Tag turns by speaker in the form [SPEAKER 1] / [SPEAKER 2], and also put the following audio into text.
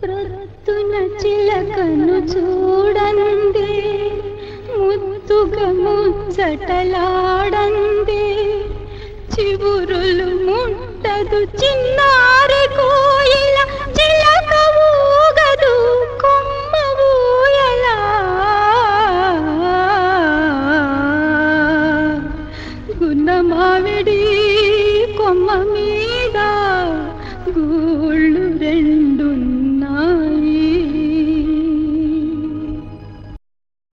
[SPEAKER 1] ప్రొద్దున చిలకను చూడండి, ముద్దుగా ముచ్చటలాడండి, చివురులు ముట్టదు చిన్నారి